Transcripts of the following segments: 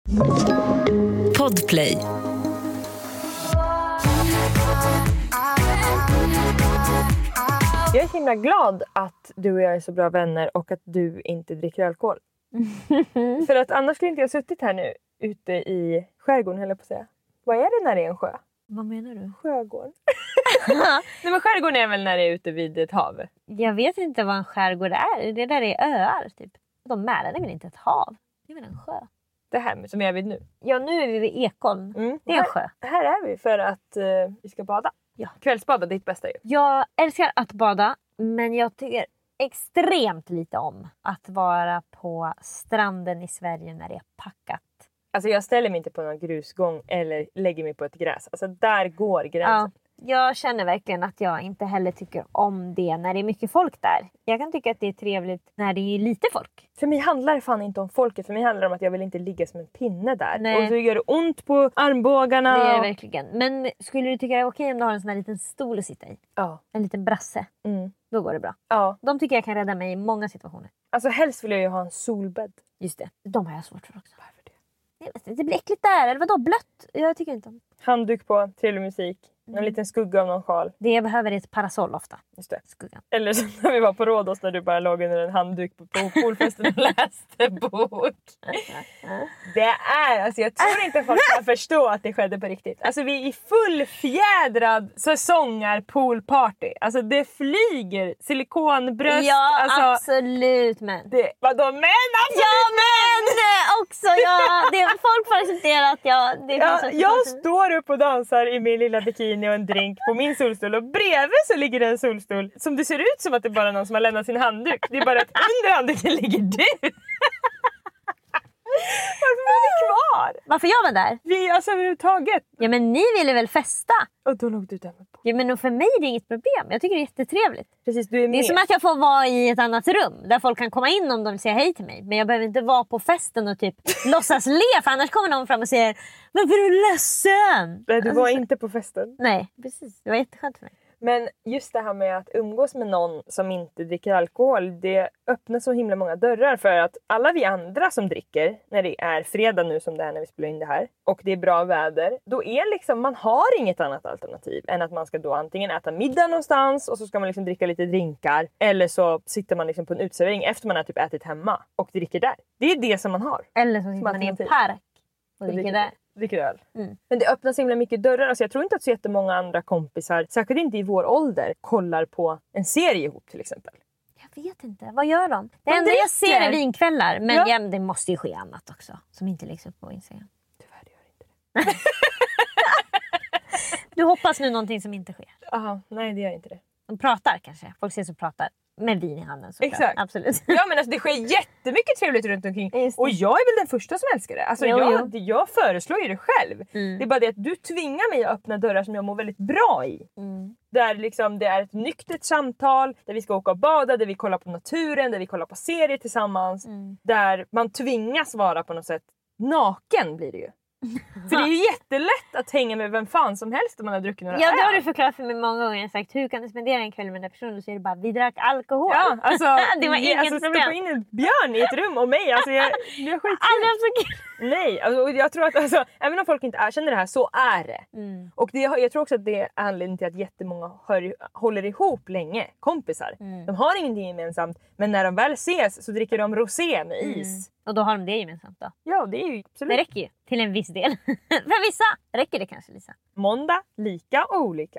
Podplay. Jag är så himla glad att du och jag är så bra vänner och att du inte dricker alkohol. För att annars skulle inte jag suttit här nu ute i skärgården, höll jag på att säga. Vad är det när det är en sjö? Vad menar du? Sjögården. Nej, men skärgården är väl när det är ute vid ett hav? Jag vet inte vad en skärgård är. Det där är öar typ. De Mälaren är väl inte ett hav? Det är väl en sjö? Det här som vi är vid nu. Ja, nu är vi vid Ekholm. Det är en sjö. Här är vi för att vi ska bada. Ja. Kvällsbada, ditt bästa ju. Jag älskar att bada, men jag tycker extremt lite om att vara på stranden i Sverige när det är packat. Alltså jag ställer mig inte på någon grusgång eller lägger mig på ett gräs. Alltså där går gränsen. Ja, jag känner verkligen att jag inte heller tycker om det när det är mycket folk där. Jag kan tycka att det är trevligt när det är lite folk. För mig handlar det fan inte om folket. För mig handlar det om att jag vill inte ligga som en pinne där. Nej. Och så gör det ont på armbågarna. Det är det verkligen. Men skulle du tycka det är okej om du har en sån här liten stol att sitta i? Ja. En liten brasse. Då går det bra. Ja. De tycker jag kan rädda mig i många situationer. Alltså helst vill jag ju ha en solbädd. Just det. De har jag svårt för också. Varför det? Jag vet inte, det blir äckligt där. Eller vadå? Blött? Jag tycker inte om. Handduk på, trevlig musik. En liten skugga av någon sjal. Det jag behöver är ett parasoll ofta. Just det. Skuggan. Eller så när vi var på Rhodos när du bara låg under en handduk på poolfesten och läste bok. Det är, alltså jag tror inte folk kan förstå att det skedde på riktigt. Alltså vi är i fullfjädrad säsongar poolparty. Alltså det flyger silikonbröst. Ja, alltså, absolut men. Vadå men? Alltså, ja men också, ja. Folk får acceptera att jag står upp och dansar i min lilla bikini och en drink på min solstol. Och bredvid så ligger det en solstol som det ser ut som att det är bara någon som har lämnat sin handduk. Det är bara att under handduken ligger du. Varför var vi kvar? Varför jag var där? Vi, alltså överhuvudtaget. Ja men ni ville väl festa? Och då låg du där med på. Ja men för mig är det inget problem. Jag tycker det är jättetrevligt. Precis, du är med. Det är som att jag får vara i ett annat rum där folk kan komma in om de vill säga hej till mig. Men jag behöver inte vara på festen och typ låtsas le. För annars kommer någon fram och säger varför är du ledsen? Nej, du var inte på festen. Nej, precis. Det var jätteskönt för mig. Men just det här med att umgås med någon som inte dricker alkohol, det öppnar så himla många dörrar för att alla vi andra som dricker, när det är fredag nu som det är när vi spelar in det här, och det är bra väder, då är liksom, man har inget annat alternativ än att man ska då antingen äta middag någonstans och så ska man liksom dricka lite drinkar, eller så sitter man liksom på en utservering efter man har typ ätit hemma och dricker där. Det är det som man har. Eller så sitter man i en park och dricker där. Dricker öl. Men det öppnar så himla mycket dörrar. Alltså jag tror inte att så jättemånga andra kompisar, särskilt inte i vår ålder, kollar på en serie ihop till exempel. Jag vet inte. Vad gör de? Det enda jag ser är vinkvällar. Men ja. Ja, det måste ju ske annat också. Som inte läggs upp på Instagram. Tyvärr gör inte det. Du hoppas nu någonting som inte sker. Aha, nej det gör inte det. De pratar kanske. Folk ses och pratar. Med vin i handen såklart. Exakt. Absolut. Ja men alltså det sker jättemycket trevligt runt omkring. Och jag är väl den första som älskar det. Alltså jag föreslår ju det själv. Det är bara det att du tvingar mig att öppna dörrar som jag mår väldigt bra i. Där liksom det är ett nyktert samtal. Där vi ska åka och bada. Där vi kollar på naturen. Där vi kollar på serier tillsammans. Där man tvingas vara på något sätt naken blir det ju. För det är ju jättelätt att hänga med vem fan som helst om man har druckit några öl. Ja, det har du förklarat för mig många gånger. Sagt, hur kan du spendera en kväll med den där personen? Och så är det bara, vi drack alkohol. Ja, alltså, det var inget problem. Stoppa in en björn i ett rum och mig. Alltså, jag skit. Aldrig haft så kul. Nej, alltså, jag tror att alltså, även om folk inte erkänner det här så är det. Och jag tror också att det är anledningen till att jättemånga håller ihop länge. Kompisar. De har ingenting gemensamt. Men när de väl ses så dricker de rosé med is. Och då har de det gemensamt då? Ja, det är ju absolut. Det räcker ju till en viss del. För vissa räcker det kanske, Lisa. Måndag, lika och olika.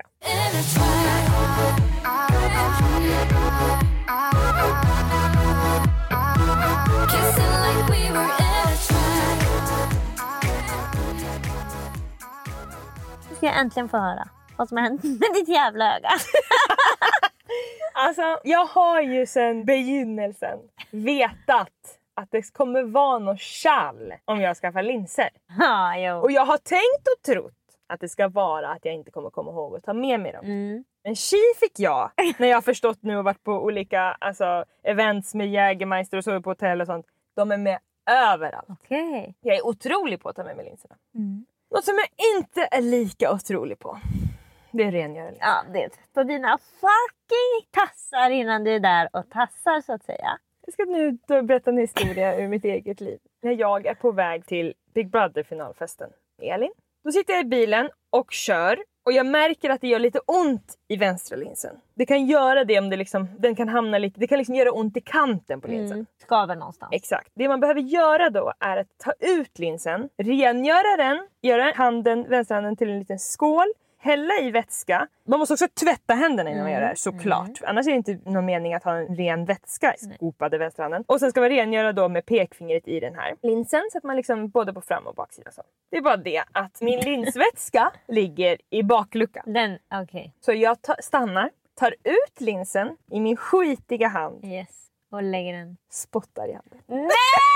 Nu ska jag äntligen få höra vad som har hänt med ditt jävla öga. Alltså, jag har ju sedan begynnelsen vetat att det kommer vara något kall om jag skaffar linser. Ja, jo. Och jag har tänkt och trott att det ska vara att jag inte kommer komma ihåg att ta med mig dem. Men fick jag när jag har förstått nu och varit på olika events med Jägermeister och så på hotell och sånt. De är med överallt. Okay. Jag är otrolig på att ta med mig linserna. Något som jag inte är lika otrolig på. Det är rengöring. Ja, det är på dina fucking tassar innan du är där och tassar så att säga. Jag ska nu berätta en historia ur mitt eget liv. när jag är på väg till Big Brother-finalfesten med Elin. Då sitter jag i bilen och kör. Och jag märker att det gör lite ont i vänstra linsen. Det kan göra det om det liksom, den kan hamna lite, det kan liksom göra ont i kanten på linsen. Skaver någonstans. Exakt. Det man behöver göra då är att ta ut linsen, rengöra den, göra vänsterhanden till en liten skål, hälla i vätska. Man måste också tvätta händerna innan man gör det här, såklart. Annars är det inte någon mening att ha en ren vätska i skopade vänsterhanden. Och sen ska man rengöra då med pekfingret i den här linsen så att man liksom både på fram- och baksida. Så. Det är bara det att min linsvätska ligger i bakluckan. Okay. Så jag stannar, tar ut linsen i min skitiga hand. Yes. Och lägger den. Spottar i handen. Nej!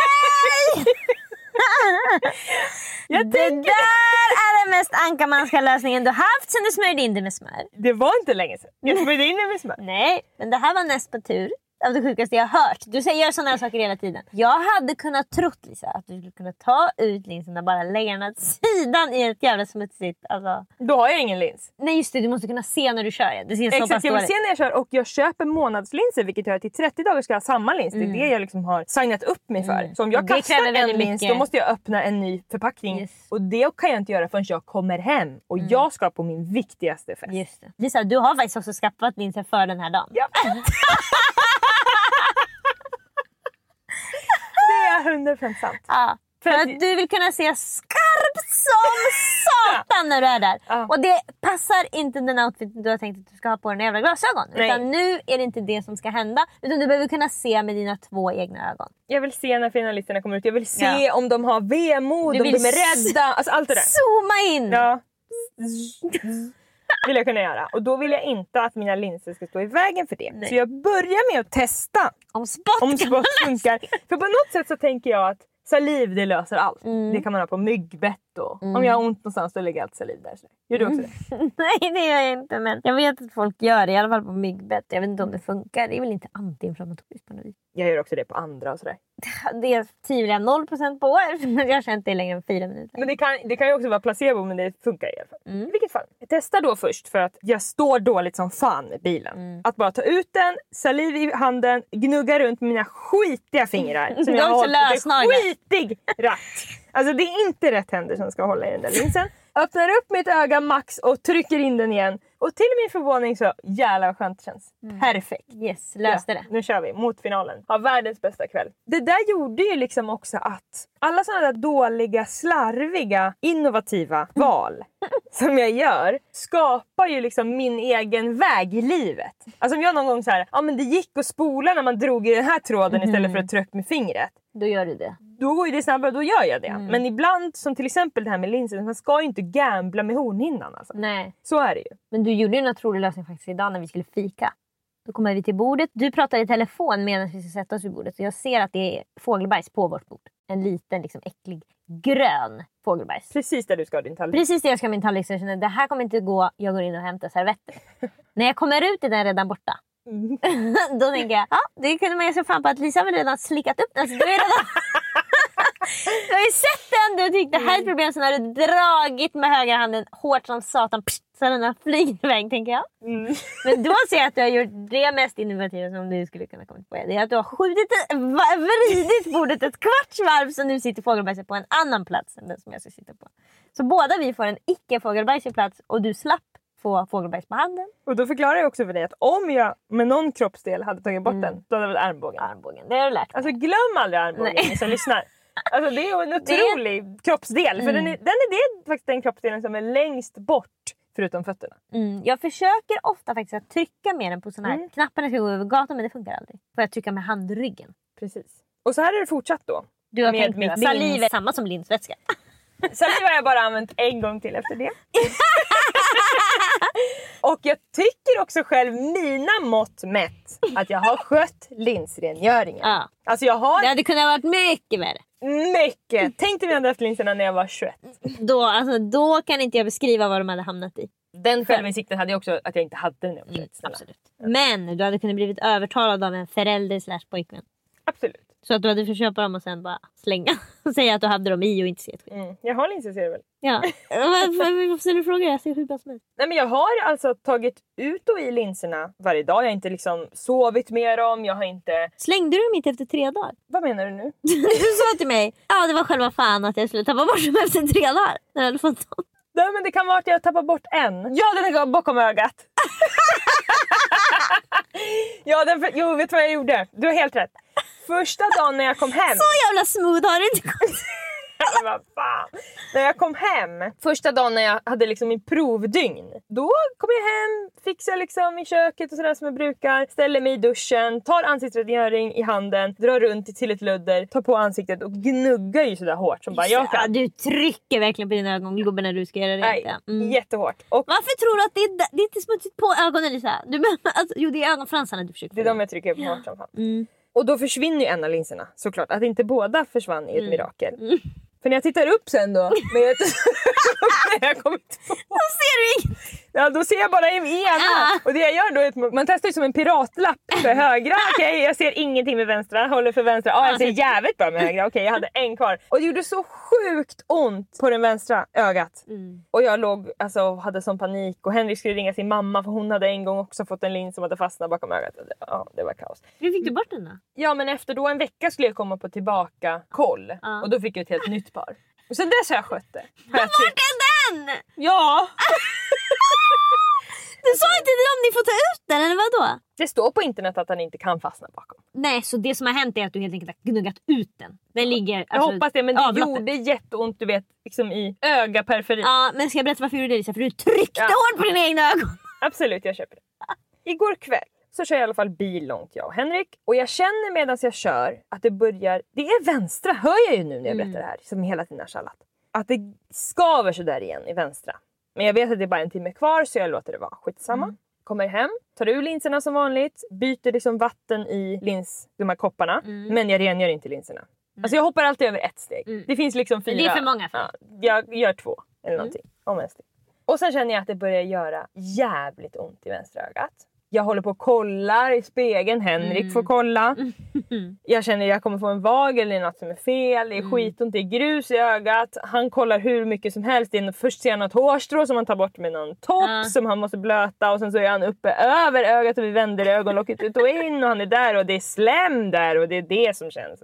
Det där är den mest ankamanska lösningen du haft sen du smörjde in det med smör. Det var inte länge sedan. Jag smörjde in det med smör. Nej, men det här var näst på tur. Av det sjukaste jag har hört. Du gör sådana här saker hela tiden. Jag hade kunnat trott, Lisa, att du skulle kunna ta ut linsen och bara lägga den åt sidan i ett jävla smutsigt. Alltså. Då har jag ingen lins. Nej, just det. Du måste kunna se när du kör. Det ser exakt, jag vill se när jag kör. Och jag köper månadslinser, vilket gör att i 30 dagar ska jag ha samma lins. Det är det jag liksom har signat upp mig för. Så om jag kastar en lins, då måste jag öppna en ny förpackning. Yes. Och det kan jag inte göra förrän jag kommer hem. Och jag ska på min viktigaste fest. Just det. Lisa, du har faktiskt också skaffat linser för den här dagen. Ja. Det är 100% sant. Ja. För att du vill kunna se skarpt som satan när du är där. Ja. Och det passar inte den outfit du har tänkt att du ska ha på den jävla glasögon. Nej. Utan nu är det inte det som ska hända. Utan du behöver kunna se med dina 2 egna ögon. Jag vill se när finalisterna kommer ut. Jag vill se om de har vemod, om de är rädda. Alltså allt det där. Zooma in! Ja. Vill jag kunna göra. Och då vill jag inte att mina linser ska stå i vägen för det. Nej. Så jag börjar med att testa om spott funkar. För på något sätt så tänker jag att saliv, det löser allt. Det kan man ha på myggbett och om jag har ont någonstans så lägger jag allt saliv där. Gör du också det? Nej, det gör jag inte. Men jag vet att folk gör det, i alla fall på myggbett. Jag vet inte om det funkar. Det är väl inte antiinflammatoriskt på något vis. Jag gör också det på andra och sådär. Det tvivlar jag 0% på. Jag har känt det längre än 4 minuter. Men det kan ju också vara placebo, men det funkar i alla fall. I vilket fall. Jag testar då först för att jag står dåligt som fan i bilen. Att bara ta ut den, saliv i handen, gnugga runt med mina skitiga fingrar. Som jag har hållit på skitig ratt. Alltså det är inte rätt händer som ska hålla i den där linsen. Öppnar upp mitt öga max och trycker in den igen. Och till min förvåning så jävlar vad skönt det känns. Perfekt. Yes, löste det. Nu kör vi mot finalen. Har världens bästa kväll. Det där gjorde ju liksom också att alla sådana där dåliga, slarviga, innovativa val som jag gör skapar ju liksom min egen väg i livet. Alltså om jag någon gång så här, men det gick att spola när man drog i den här tråden istället för att trycka med fingret. Då gör du det. Då går ju det snabbare, då gör jag det. Men ibland, som till exempel det här med linsen, man ska ju inte gambla med hornhinnan alltså. Nej. Så är det ju. Men du gjorde ju en otrolig lösning faktiskt idag när vi skulle fika. Då kommer vi till bordet. Du pratar i telefon medan vi ska sätta oss vid bordet. Så jag ser att det är fågelbajs på vårt bord. En liten, liksom äcklig, grön fågelbajs. Precis där du ska ha din tallrik. Precis där jag ska ha min tallrik. Så jag känner, det här kommer inte gå. Jag går in och hämtar servetter. När jag kommer ut är den redan borta. Då tänker jag, det kunde man ju se fram på att Lisa har redan slickat upp den. Alltså, du har ju sett den, du tyckte det här är ett problem, så när du dragit med högra handen hårt som satan, så den har flygit iväg, tänker jag. Men då ser jag att du har gjort det mest innovativa som du skulle kunna komma på. Det är att du har vridit bordet ett kvarts varv, så nu sitter fågelbajset på en annan plats än den som jag ska sitta på. Så båda vi får en icke-fågelbajsig plats och du slapp få fågelbajs på handen. Och då förklarar jag också för dig att om jag med någon kroppsdel hade tagit bort den, då hade det väl armbågen. Det har du lärt mig. Alltså glöm aldrig armbågen som lyssnar. Alltså det är en otrolig kroppsdel. För den är faktiskt den kroppsdelen som är längst bort förutom fötterna. Jag försöker ofta faktiskt att trycka med den på sån här knapparna ska gå över gatan, men det funkar aldrig. Får jag trycka med handryggen. Precis. Och så här är det fortsatt då. Du har tänkt med saliv är samma som linsvätska. Saliv har jag bara använt en gång till efter det. Och jag tycker också själv mina mått mätt att jag har skött linsrengöringen. Ja. Alltså jag har... Det hade kunnat varit mycket värre. Mycket. Tänk dig om jag hade haft linserna när jag var 21. Då kan inte jag beskriva vad de hade hamnat i. Den självinsikten hade jag också att jag inte hade den när jag var 21. Absolut. Men du hade kunnat blivit övertalad av en förälder /pojkvän. Absolut. Så att du hade fått köpa dem och sen bara slänga. Och säga att du hade dem i och inte se ett skit. Jag har linser, ser du väl? Ja. Varför ställer du frågor? Jag ser hur bra som helst. Nej, men jag har alltså tagit ut och i linserna varje dag. Jag har inte liksom sovit med dem. Jag har inte... Slängde du dem inte efter 3 dagar? Vad menar du nu? Du sa till mig, ja det var själva fan att jag skulle tappa bort dem efter 3 dagar. När jag hade fått dem. Nej, men det kan vara att jag tappar bort en. Ja, den är bakom ögat. Ja, jo, vet du vad jag gjorde? Du har helt rätt. Första dagen när jag kom hem... Så jävla smooth har du inte gått. Vad fan. När jag kom hem, första dagen när jag hade liksom min provdygn, då kom jag hem, fixar liksom i köket och sådär som jag brukar, ställer mig i duschen, tar ansiktsrengöring i handen, drar runt till ett ludder, tar på ansiktet och gnuggar ju sådär hårt som bara jag kan. Du trycker verkligen på dina ögonglober när du ska göra det. Nej, jättehårt. Och varför tror du att det är inte smutsigt på ögonen, Lisa? Jo, det är ögonfransarna du försöker få. Det är de jag trycker på hårt som fan. Och då försvinner ju en av linserna, såklart. Att inte båda försvann i ett mirakel. För när jag tittar upp sen då, när jag kommit på. Då ser du inget. Ja, då ser jag bara en ena. Och det jag gör då är att man testar ju som en piratlapp för högra. Okej, jag ser ingenting med vänstra. Håller för vänstra. Jag ser jävligt bra med högra. Okej, jag hade en kvar. Och det gjorde så sjukt ont på den vänstra ögat. Och jag låg, alltså hade sån panik. Och Henrik skulle ringa sin mamma, för hon hade en gång också fått en lins som hade fastnat bakom ögat. Ja, det var kaos. Hur fick du bort den då? Ja, men efter då en vecka skulle jag komma på tillbaka koll. Och då fick jag ett helt nytt par. Och sen dess har jag skött det. Vart är den? Ja! Du sa inte det om ni får ta ut den, eller vadå? Det står på internet att den inte kan fastna bakom. Nej, så det som har hänt är att du helt enkelt har gnuggat ut den. Den ligger... Jag hoppas det, men det gjorde jätteont, du vet, liksom i ögaperiferi. Ja, men ska jag berätta varför du gjorde det, Lisa? För du tryckte hårt på dina egna ögon. Absolut, jag köper det. Igår kväll så kör jag i alla fall bil långt, jag och Henrik. Och jag känner medan jag kör att det börjar... Det är vänstra, hör jag ju nu när jag berättar det här. Som hela tiden har kallat. Att det skaver så där igen i vänstra. Men jag vet att det är bara en timme kvar, så jag låter det vara. Skitsamma. Kommer hem, tar ur linserna som vanligt. Byter liksom vatten i de här kopparna. Men jag rengör inte linserna. Alltså jag hoppar alltid över ett steg. Det finns liksom 4. Det är för många för. Ja, jag gör 2 eller någonting. Om en steg. Och sen känner jag att det börjar göra jävligt ont i vänstra ögat. Jag håller på och kollar i spegeln. Henrik får kolla. Jag känner att jag kommer få en vag eller något som är fel. Det är skitont, det är grus i ögat. Han kollar hur mycket som helst. Först ser han något hårstrå som han tar bort med någon topp som han måste blöta. Och sen så är han uppe över ögat och vi vänder ögonlocket ut och in. Och han är där och det är slem där och det är det som känns.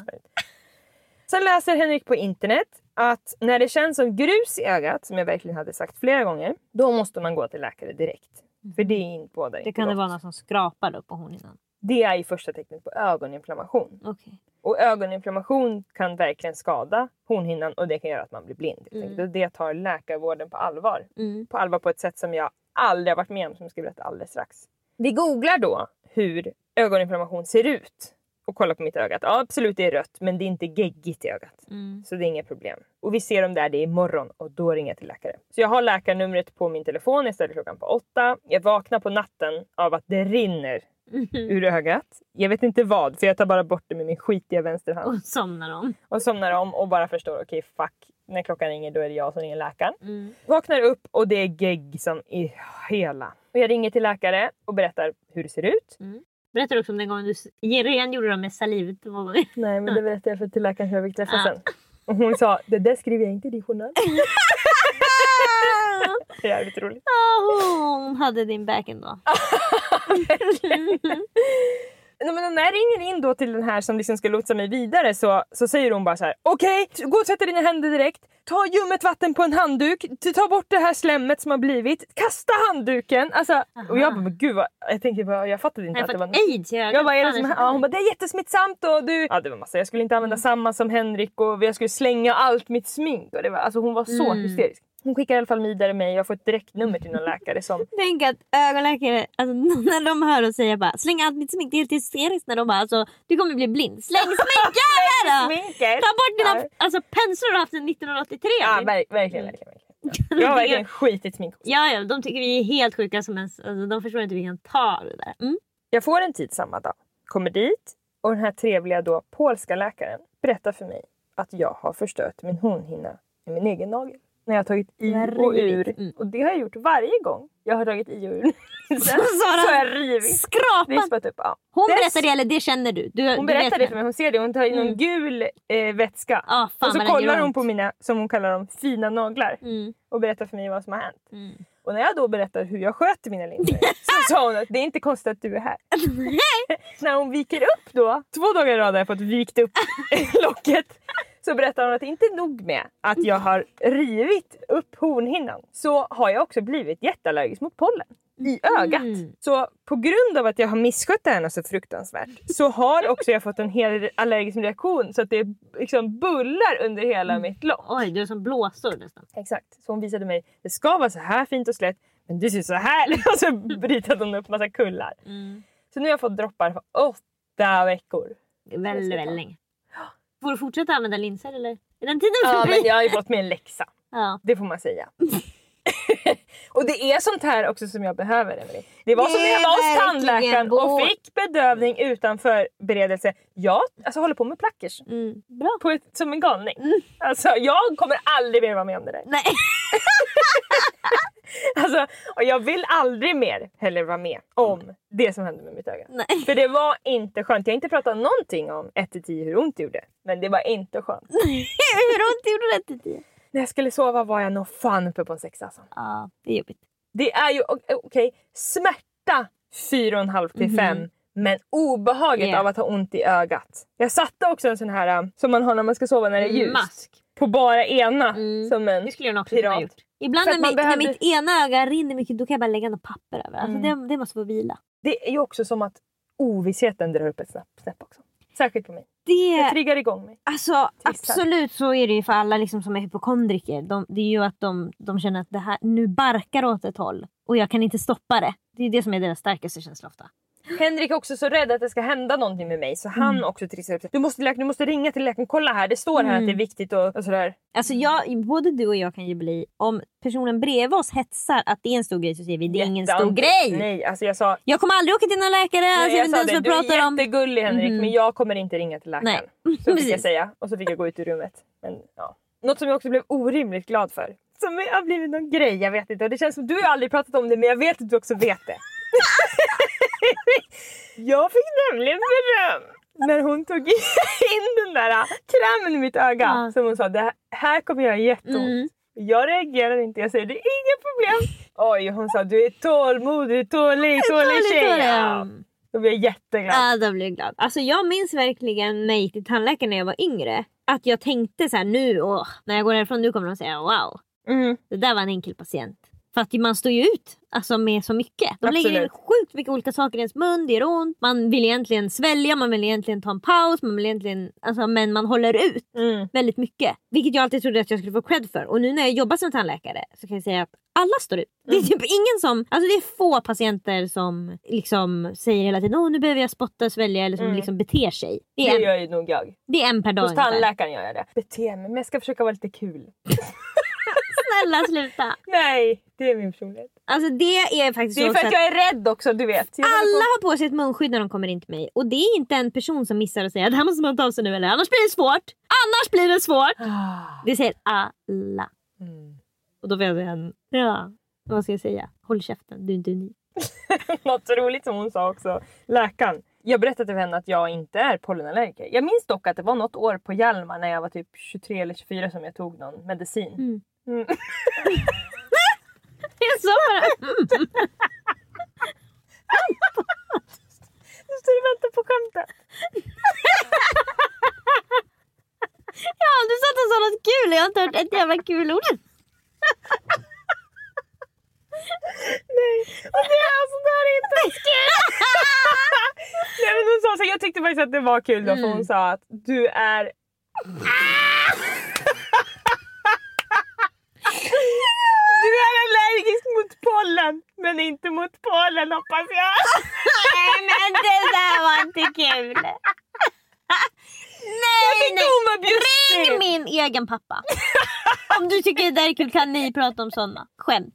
Sen läser Henrik på internet att när det känns som grus i ögat, som jag verkligen hade sagt flera gånger, då måste man gå till läkare direkt. För det är inte på där. Det kan det vara något som skrapar upp på hornhinnan. Det är ju första tecknet på ögoninflammation. Okay. Och ögoninflammation kan verkligen skada hornhinnan och det kan göra att man blir blind. Och det tar läkarvården på allvar. På allvar på ett sätt som jag aldrig har varit med om, som jag ska berätta alldeles strax. Vi googlar då hur ögoninflammation ser ut. Och kollar på mitt öga. Ja, absolut det är rött, men det är inte geggigt i ögat. Så det är inget problem. Och vi ser om det är imorgon och då ringer jag till läkare. Så jag har läkarnumret på min telefon. Jag ställer klockan på 8. Jag vaknar på natten av att det rinner ur ögat. Jag vet inte vad, för jag tar bara bort det med min skitiga vänsterhand. Och somnar om och bara förstår, okej, fuck. När klockan ringer då är det jag som ringer läkaren. Vaknar upp och det är gegg som i hela. Och jag ringer till läkare och berättar hur det ser ut. Berättar du också om den gången du redan gjorde dem med saliv? Nej, men det berättade jag till läkaren som jag fick träffa sen. Och hon sa, det där skriver jag inte i din journal. Det är jävligt roligt. Hon hade din back ändå. Men när jag ringer in då till den här som liksom ska lotsa mig vidare så säger hon bara så här: okej, gå och tvätta dina händer direkt. Ta ljummet vatten på en handduk. Ta bort det här slemmet som har blivit. Kasta handduken. Alltså, och jag bara, men gud vad, jag tänkte bara, jag fattade inte att det var AIDS. Jag bara, är det som, hon bara, det är jättesmittsamt och du... Ja, det var massa. Jag skulle inte använda samma som Henrik och jag skulle slänga allt mitt smink. Och det var, alltså hon var så hysterisk. Hon skickar i alla fall vidare mig. Jag får ett direktnummer till någon läkare som... Tänk att ögonläkare, alltså, när de hör och säger bara släng allt mitt smink, det är helt hysteriskt när de bara, alltså, du kommer bli blind. Släng sminket! Ta bort dina alltså, penslar du har haft sedan 1983. Ja, verkligen. Jag har verkligen skitigt smink. Ja, de tycker vi är helt sjuka som ens, alltså, de förstår inte hur vi kan ta det där. Jag får en tid samma dag. Kommer dit och den här trevliga då polska läkaren berättar för mig att jag har förstört min hornhinna med min egen nagel. när jag har tagit i och ur. Och det har jag gjort varje gång jag har tagit i och ur. Sen så har jag rivit. Skrapat upp. Ja. Hon berättar det, eller det känner du? Hon berättar det för mig, hon ser det. Hon tar in någon gul vätska. Och så kollar hon på mina, som hon kallar dem, fina naglar. Och berättar för mig vad som har hänt. Och när jag då berättar hur jag sköter mina linser så sa hon att det är inte konstigt att du är här. När hon viker upp då, 2 dagar i rad har jag fått vikt upp locket. Så berättar hon att det inte är nog med att jag har rivit upp hornhinnan. Så har jag också blivit jätteallergisk mot pollen i ögat. Så på grund av att jag har misskött det här så fruktansvärt så har också jag fått en hel allergisk reaktion. Så att det liksom bullar under hela mitt lock. Oj, du är som blåsor nästan. Exakt, så hon visade mig, det ska vara så här fint och slätt. Men det ser så här. Och så brytade hon upp massa kullar. Så nu har jag fått droppar för 8 veckor. Väldigt länge. Får du fortsätta använda linser eller? Är den tiden ja, men jag har ju fått med en läxa. Ja. Det får man säga. Och det är sånt här också som jag behöver, Emelie. Det var som när jag var hos tandläkaren och fick bedövning utan förberedelse. Jag håller på med plackers. Bra. Som en galning. Alltså jag kommer aldrig mer vara med om det där. Nej. Alltså, och jag vill aldrig mer heller vara med om det som hände med mitt öga. Nej. För det var inte skönt. Jag har inte pratat någonting om 1-10 hur ont det gjorde. Men det var inte skönt. Hur ont gjorde det 1-10? När jag skulle sova var jag nog fan uppe på en 6 alltså. Ja, det är jobbigt. Det är ju okej, smärta 4,5 till 5. Men obehaget av att ha ont i ögat. Jag satte också en sån här som man har när man ska sova när det är ljust. Mask. På bara ena. Som en det skulle jag också ha gjort. Ibland när mitt ena öga rinner mycket, då kan jag bara lägga något papper över. Alltså det måste få vila. Det är ju också som att ovissheten drar upp ett snäpp också. Särskilt på mig. Det triggar igång mig. Alltså absolut, så är det ju för alla liksom som är hypokondriker. Det är ju att de känner att det här nu barkar åt ett håll. Och jag kan inte stoppa det. Det är det som är deras starkaste känsla ofta. Henrik är också så rädd att det ska hända någonting med mig. Så han också trissar upp sig. Du måste ringa till läkaren. Kolla här, det står här att det är viktigt och sådär. Alltså både du och jag kan ju bli, om personen bredvid oss hetsar att det är en stor grej, så säger vi det är ingen stor grej. Nej, alltså jag kommer aldrig åka till någon läkare. Nej, jag sa det, du är jättegullig Henrik, men jag kommer inte ringa till läkaren. Nej. Så fick jag säga. Och så fick jag gå ut ur rummet. Men, ja. Något som jag också blev orimligt glad för. Som har blivit någon grej, jag vet inte. Och det känns som du har aldrig pratat om det, men jag vet att du också vet det. Jag fick nämligen beröm när hon tog in den där krämen i mitt öga. Som hon sa, det här kommer göra jätteont. Jag reagerar inte, jag säger det är inga problem. Oj, hon sa, du är tålmodig, tålig tjej. Då blir jag jätteglad. Ja, då blir jag glad. Alltså jag minns verkligen när jag gick till tandläkaren när jag var yngre. Att jag tänkte så här nu, när jag går härifrån nu kommer de säga wow. Det där var en enkel patient. För att man står ju ut med så mycket. De lägger sjukt mycket olika saker i ens mun, det gör ont. Man vill egentligen svälja, man vill egentligen ta en paus. Man vill egentligen, men man håller ut väldigt mycket. Vilket jag alltid trodde att jag skulle få cred för. Och nu när jag jobbar som tandläkare så kan jag säga att alla står ut. Det är typ ingen som, det är få patienter som liksom säger hela tiden nu behöver jag spotta, svälja eller som liksom beter sig. Det gör ju nog jag. Det är en per dag. Hos tandläkaren gör jag det. Bete mig, men jag ska försöka vara lite kul. Snälla sluta. Nej, det är min personlighet. Alltså det är faktiskt det är för att jag är rädd också, du vet. Alla har på sig ett munskydd när de kommer in till mig. Och det är inte en person som missar att säga att det här måste man ta av sig nu, eller annars blir det svårt. Annars blir det svårt. Det säger alla. Och då får jag säga, vad ska jag säga? Håll käften, du är inte unik. Något roligt som hon sa också, läkaren. Jag berättade för henne att jag inte är pollenallergiker. Jag minns dock att det var något år på Hjalmar när jag var typ 23 eller 24 som jag tog någon medicin. Jag sa bara. Nu står du och väntar på skämtet. Ja, du satt och sa något kul. Jag har inte hört ett jävla kul ord. Nej, och det är inte kul. Nej, men hon sa så, jag tyckte faktiskt att det var kul då, för hon sa att du är du är allergisk mot pollen, men inte mot pollen, hoppas jag. Nej, men det där var inte kul. Nej. Ring min egen pappa. Om du tycker det där är kul kan ni prata om sådana skämt.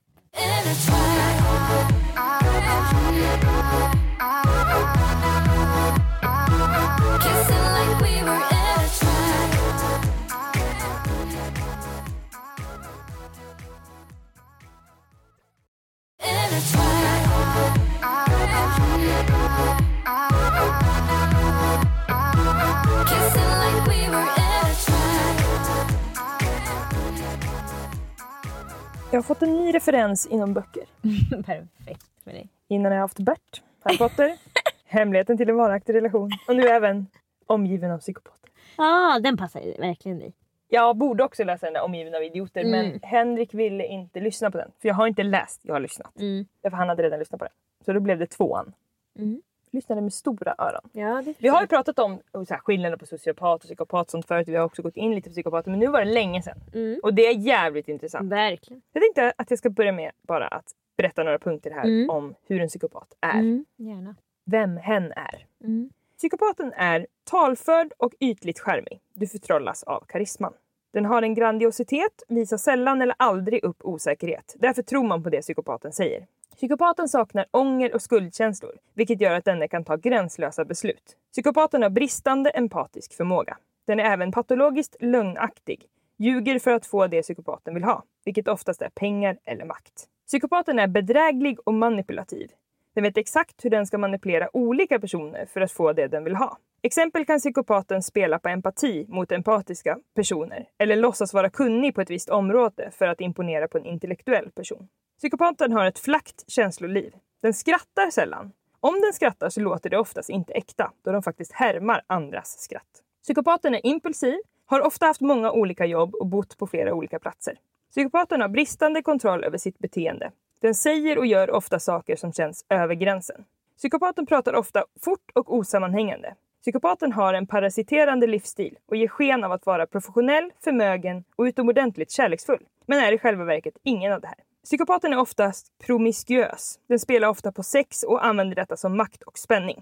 Jag har fått en ny referens inom böcker. Perfekt för dig. Innan jag har haft Bert, Harry Potter, Hemligheten till en varaktig relation och nu även Omgiven av psykopater. Ja, den passar ju verkligen dig. Jag borde också läsa den där Omgiven av idioter men Henrik ville inte lyssna på den. För jag har inte läst, jag har lyssnat. Därför han hade redan lyssnat på den. Så då blev det 2:an. Lyssnade med stora öron. Ja, vi har ju pratat om så här, skillnaden på sociopat och psykopat sånt förut. Vi har också gått in lite på psykopater men nu var det länge sedan. Och det är jävligt intressant. Verkligen. Jag tänkte att jag ska börja med bara att berätta några punkter här om hur en psykopat är. Gärna. Vem hen är. Psykopaten är talförd och ytligt charmig. Du förtrollas av karisman. Den har en grandiositet, visar sällan eller aldrig upp osäkerhet. Därför tror man på det psykopaten säger. Psykopaten saknar ånger och skuldkänslor, vilket gör att den kan ta gränslösa beslut. Psykopaten har bristande empatisk förmåga. Den är även patologiskt lögnaktig. Ljuger för att få det psykopaten vill ha, vilket oftast är pengar eller makt. Psykopaten är bedräglig och manipulativ. Den vet exakt hur den ska manipulera olika personer för att få det den vill ha. Exempel kan psykopaten spela på empati mot empatiska personer eller låtsas vara kunnig på ett visst område för att imponera på en intellektuell person. Psykopaten har ett flackt känsloliv. Den skrattar sällan. Om den skrattar så låter det oftast inte äkta då de faktiskt härmar andras skratt. Psykopaten är impulsiv, har ofta haft många olika jobb och bott på flera olika platser. Psykopaten har bristande kontroll över sitt beteende. Den säger och gör ofta saker som känns över gränsen. Psykopaten pratar ofta fort och osammanhängande. Psykopaten har en parasiterande livsstil och ger sken av att vara professionell, förmögen och utomordentligt kärleksfull. Men är i själva verket ingen av det här. Psykopaten är oftast promiskuös. Den spelar ofta på sex och använder detta som makt och spänning.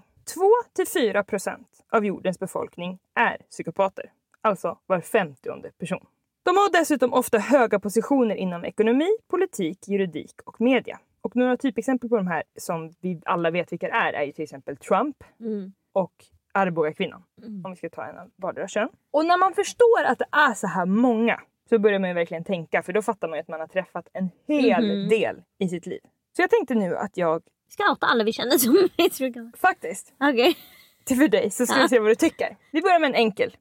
2-4% av jordens befolkning är psykopater. Alltså var 50:e person. De har dessutom ofta höga positioner inom ekonomi, politik, juridik och media. Och några typexempel på de här som vi alla vet vilka är ju till exempel Trump och Arboga kvinnan. Om vi ska ta en av vardera kön. Och när man förstår att det är så här många så börjar man ju verkligen tänka. För då fattar man ju att man har träffat en hel del i sitt liv. Så jag tänkte nu att jag... Ska outa alla vi känner som mig. Faktiskt. Okej. Till för dig så ska vi se vad du tycker. Vi börjar med en enkel.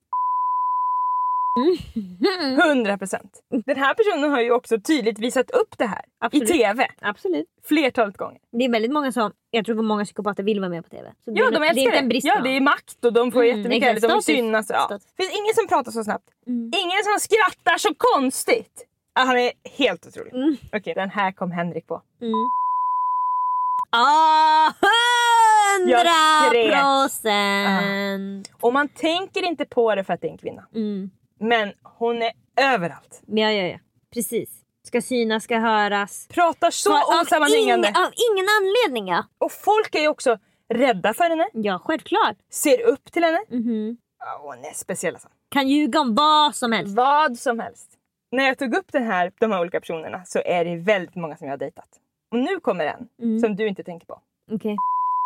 100%. Den här personen har ju också tydligt visat upp det här. Absolut. I tv. Absolut. Flertalet gånger. Det är väldigt många som, jag tror att många psykopater vill vara med på tv. Så ja, de älskar det. Är inte en brist. Ja, det är makt och de får jättemycket som synas. Ja. Det finns ingen som pratar så snabbt. Ingen som skrattar så konstigt. Han är helt otrolig. Okej, den här kom Henrik på. 100%! Och man tänker inte på det för att det är en kvinna. Men hon är överallt. Ja. Precis. Ska synas, ska höras. Pratar så osammanhängande. Av ingen anledning, ja. Och folk är ju också rädda för henne. Ja, självklart. Ser upp till henne. Hon är speciell alltså. Kan ljuga om vad som helst. Vad som helst. När jag tog upp de här olika personerna så är det väldigt många som jag har dejtat. Och nu kommer en som du inte tänker på. Okej.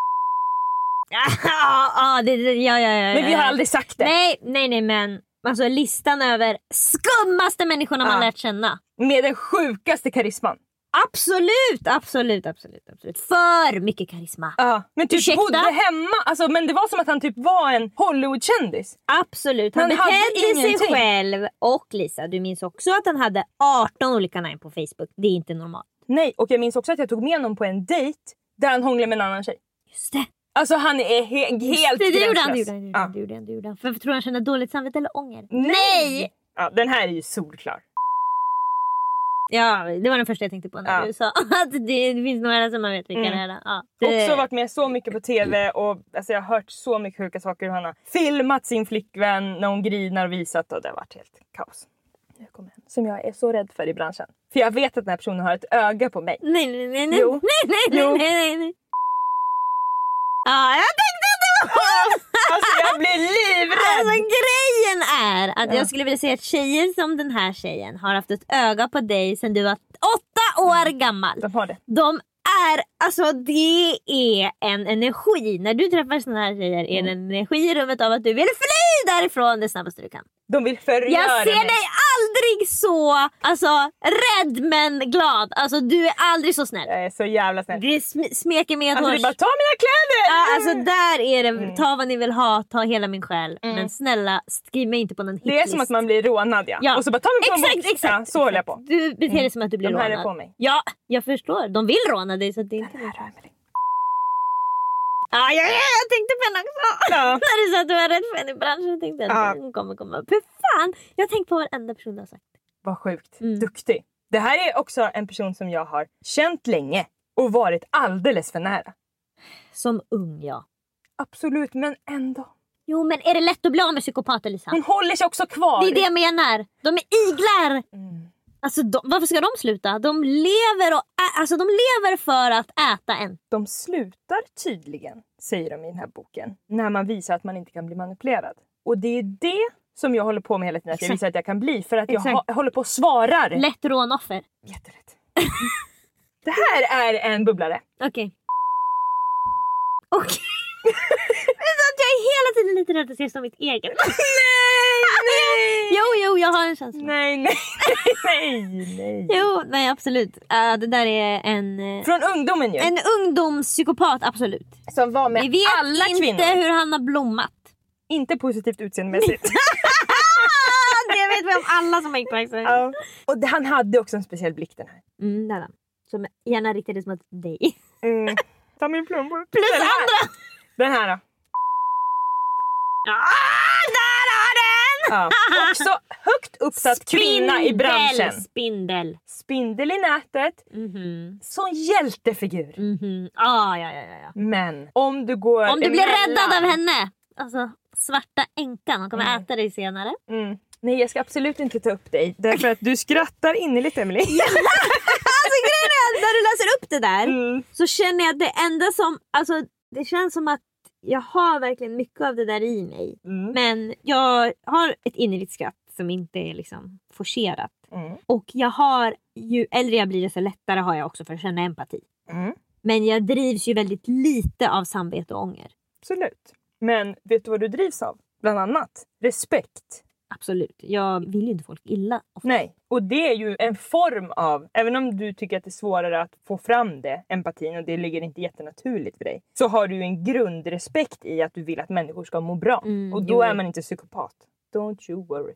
Ja. Men vi har aldrig sagt det. Nej, men alltså listan över skummaste människorna man lärt känna. Med den sjukaste karisman. Absolut. För mycket karisma. Ja, men typ bodde hemma. Alltså, men det var som att han typ var en Hollywood-kändis. Absolut, han betedde sig själv. Och Lisa, du minns också att han hade 18 olika namn på Facebook. Det är inte normalt. Nej, och jag minns också att jag tog med honom på en dejt där han hånglade med en annan tjej. Just det. Alltså han är helt gränslös. Det gjorde han. För tror han känner dåligt samvete eller ånger? Nej! Ja, den här är ju solklar. Ja, det var den första jag tänkte på när du sa att det finns några som man vet vilka det är. Ja, det... Också varit med så mycket på tv och alltså, jag har hört så mycket sjuka saker hur han har filmat sin flickvän när hon grinar och visat och det har varit helt kaos. Nu kommer en som jag är så rädd för i branschen. För jag vet att den här personen har ett öga på mig. Nej. Jo. Nej. Ja, jag tänkte att det var alltså jag blir livrädd. Alltså grejen är att jag skulle vilja säga att tjejer som den här tjejen har haft ett öga på dig sedan du var 8 år gammal. De har det. De är, alltså det är en energi. När du träffar såna här tjejer är det en energi i rummet av att du vill fly därifrån det snabbaste du kan. De vill förgöra Jag ser mig. dig aldrig så rädd men glad. Alltså du är aldrig så snäll. Jag är så jävla snäll. Det smeker med Alltså det är bara, ta mina kläder! Alltså där är det, ta vad ni vill ha, ta hela min själ. Men snälla, skriv mig inte på någon hitlist. Det är som att man blir rånad, ja. Och så bara, ta min plånbok. Exakt. Ja, så håller jag på. Du beter dig som att du blir rånad. De här är på mig. Ja, jag förstår. De vill råna dig så att det inte är jag tänkte på en också. Ja. När du sa att du var rädd för en i branschen, jag tänkte att den kommer komma upp. Hur fan? Jag har tänkt på varenda person du har sagt. Vad sjukt. Duktig. Det här är också en person som jag har känt länge och varit alldeles för nära. Som ung, ja. Absolut, men ändå. Jo, men är det lätt att bli av med psykopater, Lisa? Hon håller sig också kvar. Det är det jag menar. De är iglar. Alltså, varför ska de sluta? De lever för att äta en. De slutar tydligen, säger de i den här boken, när man visar att man inte kan bli manipulerad. Och det är det som jag håller på med hela tiden. Att jag visar att jag kan bli. För att jag håller på och svarar. Lätt rånoffer. Jättelätt. Det här är en bubblare. Okej. Jag är hela tiden lite rädd att se som mitt eget. Nej! Jo, jag har en känsla. Nej. Jo, nej, absolut. Det där är en... Från ungdomen ju. En ungdomspsykopat, absolut. Som var med vi vet alla inte kvinnor. Hur han har blommat. Inte positivt utseendemässigt. Det vet vi om alla som har gick på extra. Ja. Och han hade också en speciell blick, den här. Där. Som gärna riktades mot dig. Ta min plånbok. Plus den andra. Den här då. Där har den! Ja. Också högt uppsatt kvinna i branschen. Spindel i nätet. Sån hjältefigur. Ja. Men om du går om du blir räddad av henne. Alltså svarta änkan. Han kommer äta dig senare. Nej, jag ska absolut inte ta upp dig. Därför att du skrattar innerligt, Emily. Alltså grejen är att när du läser upp det där så känner jag att det enda som... Alltså det känns som att jag har verkligen mycket av det där i mig. Men jag har ett innerligt skratt som inte är liksom forcerat. Och jag har, ju äldre jag blir desto lättare har jag också för att känna empati. Men jag drivs ju väldigt lite av samvete och ånger. Absolut. Men vet du vad du drivs av? Bland annat respekt. Absolut. Jag vill ju inte folk illa. Ofta. Nej, och det är ju en form av, även om du tycker att det är svårare att få fram det, empatin, och det ligger inte jättenaturligt för dig, så har du en grundrespekt i att du vill att människor ska må bra. Och då är man inte psykopat. Don't you worry.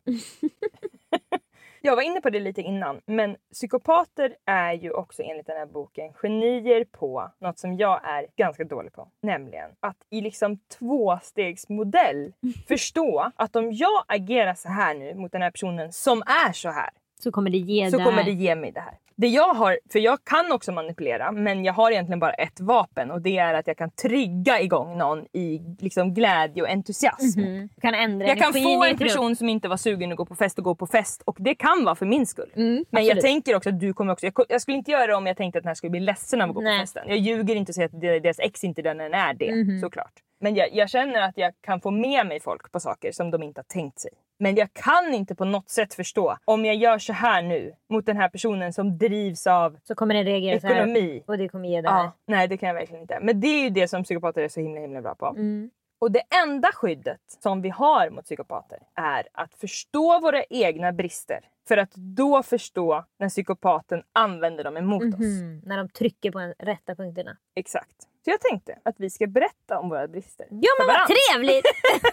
Jag var inne på det lite innan, men psykopater är ju också enligt den här boken genier på något som jag är ganska dålig på. Nämligen att i liksom tvåstegsmodell förstå att om jag agerar så här nu mot den här personen som är så här, så kommer det ge mig det här. Det jag har, för jag kan också manipulera, men jag har egentligen bara ett vapen, och det är att jag kan trigga igång någon i liksom glädje och entusiasm. Jag kan få en person som inte var sugen att gå på fest, och det kan vara för min skull. Men absolut. Jag tänker också att du kommer också, jag skulle inte göra det om jag tänkte att den här skulle bli ledsen av att gå på festen. Jag ljuger inte och säger att deras ex inte är det, såklart. Men jag känner att jag kan få med mig folk på saker som de inte har tänkt sig. Men jag kan inte på något sätt förstå, om jag gör så här nu mot den här personen som drivs av så kommer den reagera ekonomi. Så här, och det kommer ge det här. Nej, det kan jag verkligen inte. Men det är ju det som psykopater är så himla bra på. Och det enda skyddet som vi har mot psykopater är att förstå våra egna brister. För att då förstå när psykopaten använder dem emot oss. När de trycker på de rätta punkterna. Exakt. Så jag tänkte att vi ska berätta om våra brister. Ja, men vad trevligt!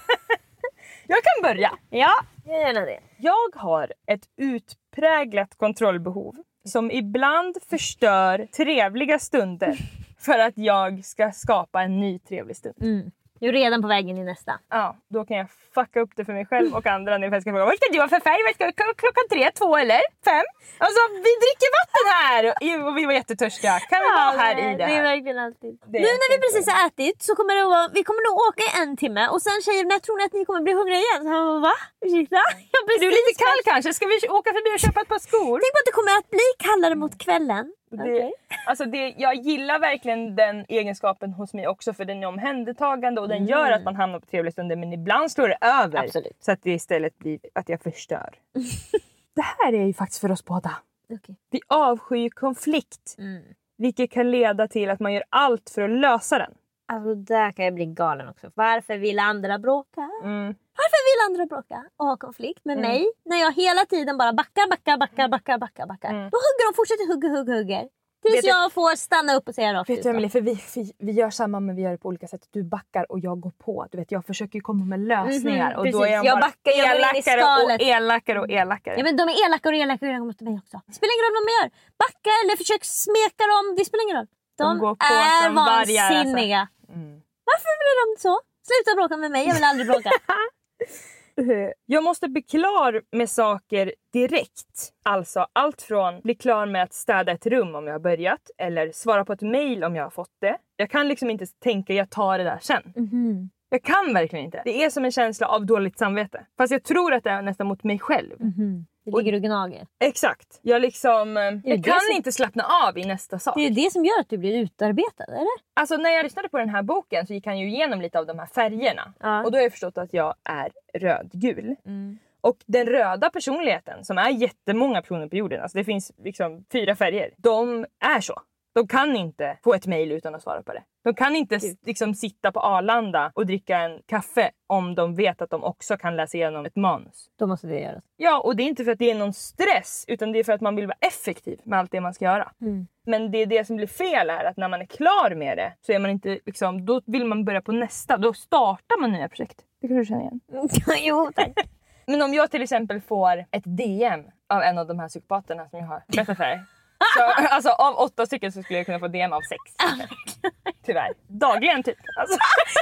Jag kan börja. Ja, jag gärna det. Jag har ett utpräglat kontrollbehov som ibland förstör trevliga stunder för att jag ska skapa en ny trevlig stund. Du är redan på vägen i nästa. Ja, då kan jag fucka upp det för mig själv och andra när jag ska fråga, vad ska du ha för färg? Vad ska klockan 3, 2 eller 5? Alltså, vi dricker vatten här! Och vi var jättetörstiga. Kan vi vara här i det här? Det är verkligen alltid. Nu när vi precis har ätit så kommer det att vara, vi kommer nog åka i 1 timme. Och sen tjejer, när tror ni att ni kommer bli hungriga igen? Så, va? Ursäkta? Är du lite kall kanske? Ska vi åka förbi och köpa ett par skor? Tänk på att det kommer att bli kallare mot kvällen. Alltså jag gillar verkligen den egenskapen hos mig också, för den är omhändertagande och den gör att man hamnar på trevliga stunder, men ibland slår det över. Absolut. Så att det istället blir att jag förstör. Det här är ju faktiskt för oss båda. Vi avskyr konflikt, vilket kan leda till att man gör allt för att lösa den. Alltså där kan jag bli galen också. Varför vill andra bråka? Varför vill andra bråka och ha konflikt med mig? När jag hela tiden bara backar. Då hugger de, fortsätter hugger. Tills jag får stanna upp och säga rakt ut. Vet du Emelie, för vi gör samma men vi gör det på olika sätt. Du backar och jag går på. Du vet, jag försöker ju komma med lösningar. Och då är jag bara elakare och elakare. Ja, men de är elakare mot mig också. Det spelar ingen roll vad man gör. Backa eller försök smeka dem. Det spelar ingen roll. De går på är vansinniga. Alltså. Varför blir de så? Sluta bråka med mig, jag vill aldrig bråka. Jag måste bli klar med saker direkt. Alltså allt från bli klar med att städa ett rum om jag har börjat. Eller svara på ett mejl om jag har fått det. Jag kan liksom inte tänka jag tar det där sen. Jag kan verkligen inte. Det är som en känsla av dåligt samvete. Fast jag tror att det är nästan mot mig själv. Det ligger och gnager. Exakt. Jag kan inte slappna av i nästa sak. Det är det som gör att du blir utarbetad, eller? Alltså när jag lyssnade på den här boken så gick han ju igenom lite av de här färgerna. Ja. Och då har jag förstått att jag är rödgul. Och den röda personligheten, som är jättemånga personer på jorden. Alltså det finns liksom 4 färger. De är så. De kan inte få ett mejl utan att svara på det. De kan inte liksom sitta på Arlanda och dricka en kaffe om de vet att de också kan läsa igenom ett manus. Då måste det göras. Ja, och det är inte för att det är någon stress utan det är för att man vill vara effektiv med allt det man ska göra. Men det är det som blir fel här, att när man är klar med det så är man inte liksom, då vill man börja på nästa. Då startar man nya projekt. Det kan du känna igen. Jo, tack. Men om jag till exempel får ett DM av en av de här psykopaterna som jag har berättat för dig. Så, alltså av 8 stycken så skulle jag kunna få DM av 6. Tyvärr. Dagligen typ. Alltså.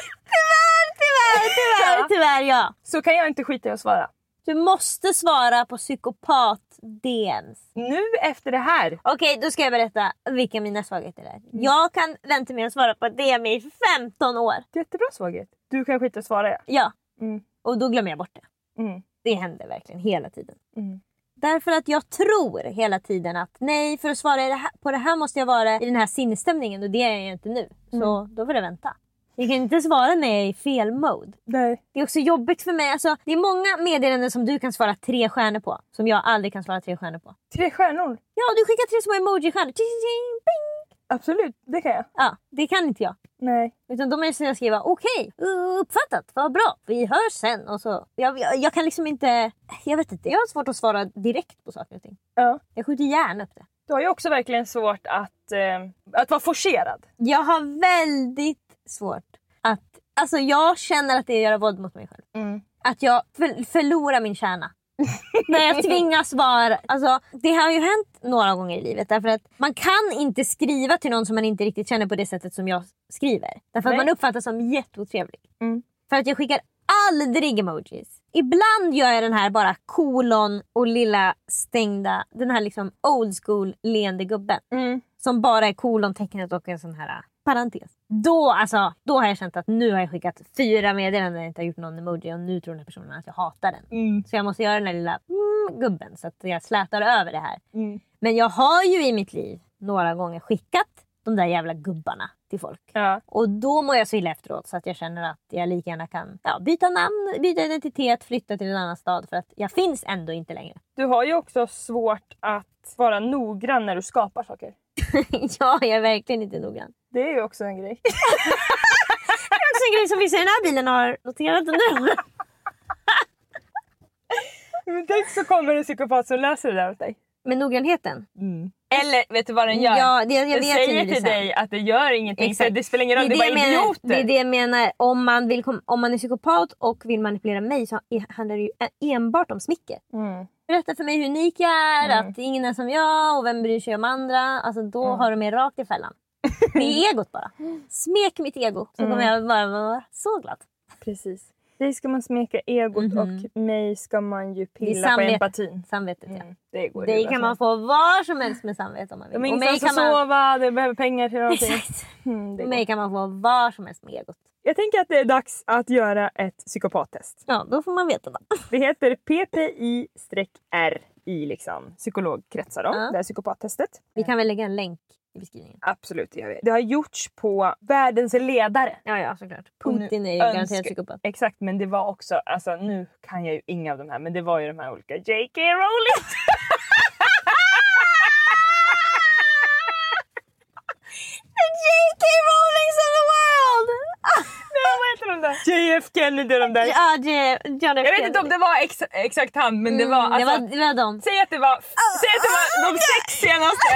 Tyvärr, ja. Så kan jag inte skita i att svara. Du måste svara på psykopat-DMs. Nu efter det här. Okej, då ska jag berätta vilka mina svagheter är. Jag kan vänta med att svara på DM i 15 år. Jättebra svaghet. Du kan skita i att svara, ja. Ja, och då glömmer jag bort det. Det händer verkligen hela tiden. Därför att jag tror hela tiden att nej, för att svara på det här måste jag vara i den här sinnesstämningen och det är jag inte nu. Så då får jag vänta. Jag kan inte svara när jag är i fel mode. Nej. Det är också jobbigt för mig. Alltså, det är många meddelanden som du kan svara 3 stjärnor på. Som jag aldrig kan svara 3 stjärnor på. 3 stjärnor? Ja, du skickar 3 små emoji-stjärnor. Absolut, det kan jag. Ja, det kan inte jag. Nej. Utan de är jag skriva okej, uppfattat, vad bra, vi hörs sen. Och så. Jag kan liksom inte, jag vet inte, jag har svårt att svara direkt på saker och ting. Ja. Jag skjuter gärna upp det. Du har ju också verkligen svårt att vara forcerad. Jag har väldigt svårt att, alltså jag känner att det är att göra våld mot mig själv. Att jag förlorar min kärna. När jag tvingas vara, alltså det har ju hänt några gånger i livet. Därför att man kan inte skriva till någon som man inte riktigt känner på det sättet som jag skriver. Därför att man uppfattas som jätteotrevlig. För att jag skickar aldrig emojis. Ibland gör jag den här bara kolon och lilla stängda, den här liksom old school leende gubben. Som bara är kolontecknet och en sån här parentes. Då har jag känt att nu har jag skickat 4 meddelanden när jag inte har gjort någon emoji och nu tror den här personen att jag hatar den. Så jag måste göra den där lilla gubben så att jag slätar över det här. Men jag har ju i mitt liv några gånger skickat de där jävla gubbarna till folk. Ja. Och då mår jag så illa efteråt så att jag känner att jag lika gärna kan byta namn, byta identitet, flytta till en annan stad för att jag finns ändå inte längre. Du har ju också svårt att vara noggrann när du skapar saker. Ja, jag är verkligen inte noggrann. Det är ju också en grej. Det är också en grej som vissa i den här bilen har noterat under åren. Men tänk så kommer en psykopat som läser det där åt dig. Med noggrannheten? Eller vet du vad den gör? Ja, jag vet säger till dig att det gör ingenting. Så det spelar ingen roll, det är bara idioter. Det är det jag menar. Om man är psykopat och vill manipulera mig så handlar det ju enbart om smicker. Berätta för mig hur unik jag är, att ingen är som jag och vem bryr sig om andra. Alltså då har du mig rakt i fällan. Det är egot bara. Smek mitt ego så kommer jag bara vara så glad. Precis. Dig ska man smeka egot och mig ska man ju pilla på empatin. Samvetet, ja. Det går dig kan man få var som helst med samvetet om man vill. De är inte sova, det behöver pengar till någonting. Exakt. Mig kan man få var som helst med egot. Jag tänker att det är dags att göra ett psykopattest. Ja, då får man veta då. Det heter PPI-R i liksom psykologkretsar då. Det är psykopattestet. Vi kan väl lägga en länk i beskrivningen. Absolut, det gör vi. Det har gjorts på världens ledare. Ja, såklart. Putin är ju garanterat psykopat. Exakt, men det var också, alltså nu kan jag ju inga av de här, men det var ju de här olika J.K. Rowling. The J.K. Rowlings of the world! Kennedy och de där. Ja, John F. Jag vet inte om det var exakt han, men det var alltså, det var dem. Säg att det var de 6 senaste.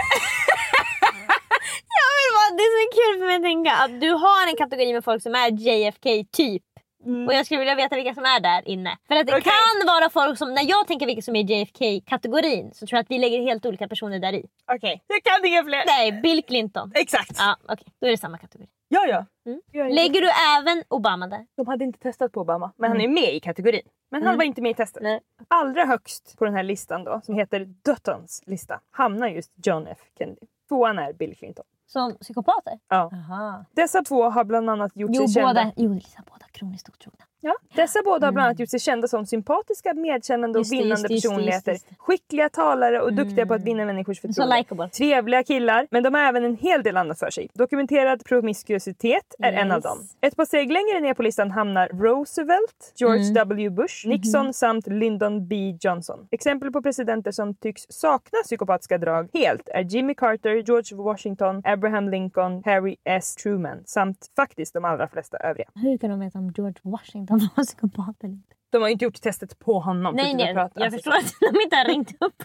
Det är så kul för mig att tänka att du har en kategori med folk som är JFK typ. Och jag skulle vilja veta vilka som är där inne. För att det kan vara folk som, när jag tänker vilka som är JFK-kategorin, så tror jag att vi lägger helt olika personer där i. Okej, jag kan inga fler. Nej, Bill Clinton. Exakt. Ja, okej. Då är det samma kategori. Ja. Lägger du även Obama där? De hade inte testat på Obama, men han är med i kategorin. Men han var inte med i testet. Nej. Allra högst på den här listan då, som heter Duttons lista, hamnar just John F. Kennedy. 2:an är Bill Clinton. Som psykopater? Ja. Aha. Dessa två har bland annat gjort sig kända. Båda kroniskt otrogna. Ja. Dessa båda har bland annat gjort sig kända som sympatiska, medkännande och vinnande personligheter. Skickliga talare och duktiga på att vinna människors förtroende. Så likeable. Trevliga killar, men de har även en hel del annat för sig. Dokumenterad promiskuositet är en av dem. Ett par steg längre ner på listan hamnar Roosevelt, George W. Bush, Nixon samt Lyndon B. Johnson. Exempel på presidenter som tycks sakna psykopatiska drag helt är Jimmy Carter, George Washington, Abraham Lincoln, Harry S. Truman samt faktiskt de allra flesta övriga. Hur kan de veta om George Washington var psykopat eller inte? De har inte gjort testet på honom. Nej, jag förstår att de inte har ringt upp.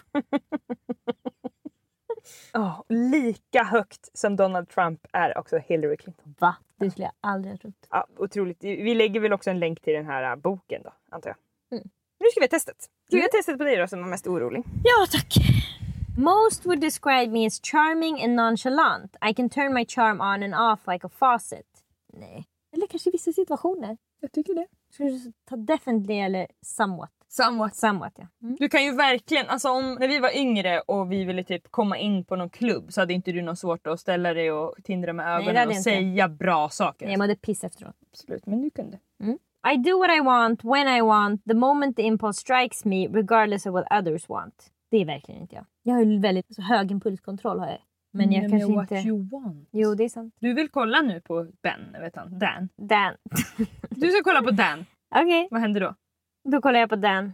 Lika högt som Donald Trump är också Hillary Clinton. Va? Det skulle jag aldrig ha trott. Ja, otroligt. Vi lägger väl också en länk till den här boken då, antar jag. Nu ska vi ha testet. Ska vi ha testet på dig då som var mest orolig? Ja, tack. Most would describe me as charming and nonchalant. I can turn my charm on and off like a faucet. Nej. Eller kanske i vissa situationer. Jag tycker det. Ska du ta definitely eller somewhat? Somewhat, ja. Du kan ju verkligen, alltså när vi var yngre och vi ville typ komma in på någon klubb, så hade inte du något svårt att ställa dig och tindra med ögonen och säga bra saker. Nej, jag mådde piss efteråt. Absolut, men du kunde. I do what I want, when I want, the moment the impulse strikes me, regardless of what others want. Det är verkligen inte jag. Jag har ju väldigt hög impulskontroll har jag. Men jag kanske what inte... you want. Jo, det är sant. Du vill kolla nu på Ben, vet han? Dan. Du ska kolla på Dan. Okej. Vad händer då? Då kollar jag på Dan.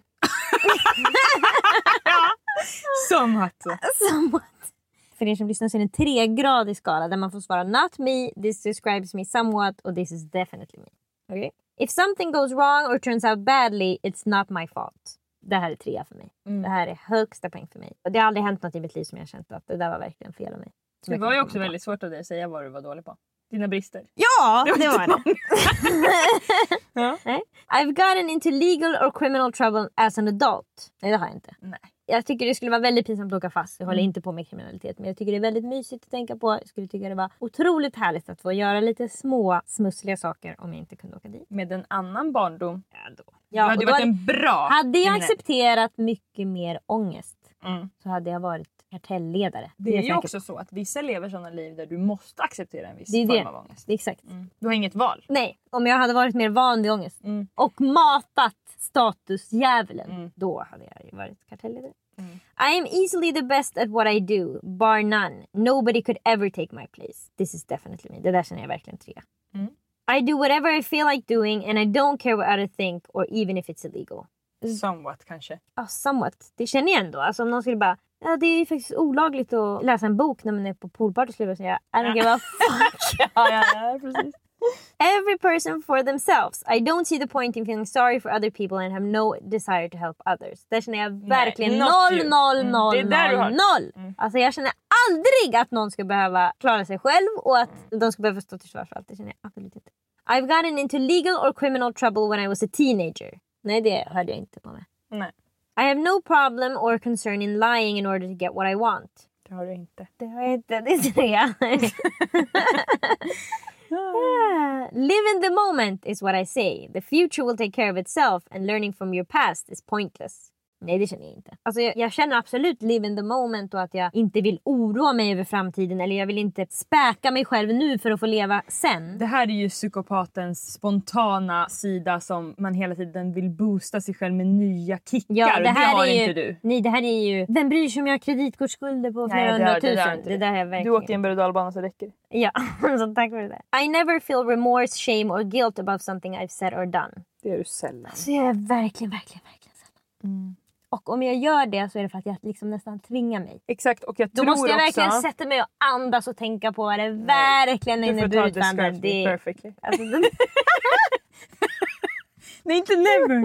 Somewhat. För er som lyssnar så är det en 3-gradig skala där man får svara not me, this describes me somewhat och this is definitely me. Okay? If something goes wrong or turns out badly, it's not my fault. Det här är 3 för mig. Det här är högsta poäng för mig. Och det har aldrig hänt något i mitt liv som jag känt att det där var verkligen fel av mig. Det var ju också väldigt svårt av dig att säga vad du var dålig på. Dina brister. Ja, det var det. Ja. I've gotten into legal or criminal trouble as an adult. Nej, det har jag inte. Nej. Jag tycker det skulle vara väldigt pinsamt att åka fast. Jag håller inte på med kriminalitet. Men jag tycker det är väldigt mysigt att tänka på. Jag skulle tycka det var otroligt härligt att få göra lite små smussliga saker om jag inte kunde åka dit. Med en annan barndom. Ja, det hade varit en bra. Hade jag accepterat mycket mer ångest så hade jag varit kartellledare. Det är ju också så att vissa lever sådana liv där du måste acceptera en viss form av ångest. Exakt. Du har inget val. Nej, om jag hade varit mer van vid ångest och matat statusdjävulen, då hade jag ju varit kartellledare. I am easily the best at what I do, bar none. Nobody could ever take my place. This is definitely me. Det där känner jag verkligen 3. I do whatever I feel like doing and I don't care what others think or even if it's illegal. Somewhat kanske. Ja, somewhat. Det känner jag ändå. Alltså om någon skulle bara, det är faktiskt olagligt att läsa en bok när man är på poolparty, skulle jag säga, I don't give a fuck. ja, precis. Every person for themselves. I don't see the point in feeling sorry for other people and have no desire to help others. Där känner jag verkligen 0. Alltså jag känner aldrig att någon ska behöva klara sig själv och att de ska behöva stå till svars för allt. Det känner jag absolut inte. I've gotten into legal or criminal trouble when I was a teenager. Nej, det hörde jag inte på mig. Nej. I have no problem or concern in lying in order to get what I want. Det har du inte. Det har jag inte, det ser jag. Live in the moment is what I say. The future will take care of itself and learning from your past is pointless. Nej, det känner jag inte. Alltså jag känner absolut live in the moment och att jag inte vill oroa mig över framtiden eller jag vill inte späka mig själv nu för att få leva sen. Det här är ju psykopatens spontana sida som man hela tiden vill boosta sig själv med nya kickar. Ja, det här har inte du. Nej, det här är ju... Vem bryr sig om jag har kreditkortsskulder på flera hundratusen? Det där är verkligen... Du åkte i en berg- och dalbana så räcker. Ja, så tack för det där. I never feel remorse, shame or guilt about something I've said or done. Det är du sällan. Så jag är verkligen sällan. Och om jag gör det så är det för att jag liksom nästan tvingar mig. Exakt, och då måste jag verkligen sätta mig och andas och tänka på vad det verkligen är inneburit. Du får ta perfectly. Alltså, Nej, inte never.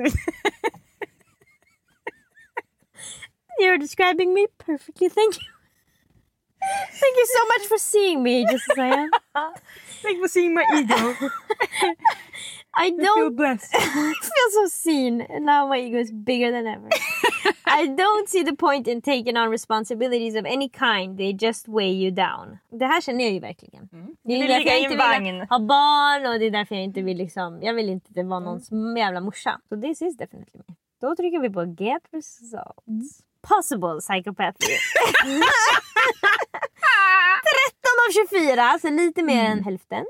You're describing me perfectly, thank you. Thank you so much for seeing me, Josiah. Thank you for seeing my ego. I feel blessed. feel so seen, and now my ego is bigger than ever. I don't see the point in taking on responsibilities of any kind. They just weigh you down. Det här känner jag ju verkligen. Det är därför jag inte vill ha barn, och det är därför jag inte vill liksom, jag vill inte vara någons jävla morsa. So this is definitely me. Då trycker vi på get results. Possible psychopathy. 13 av 24, så lite mer än hälften.